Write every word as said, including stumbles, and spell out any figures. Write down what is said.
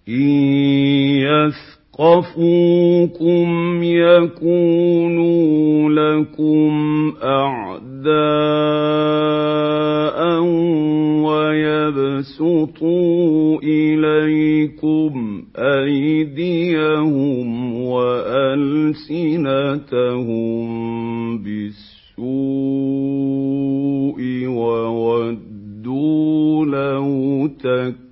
إن يثقفوكم يكونوا لكم أعداء ويبسطوا إليكم أيديهم وألسنتهم بالسوء وودوا لو تكفرون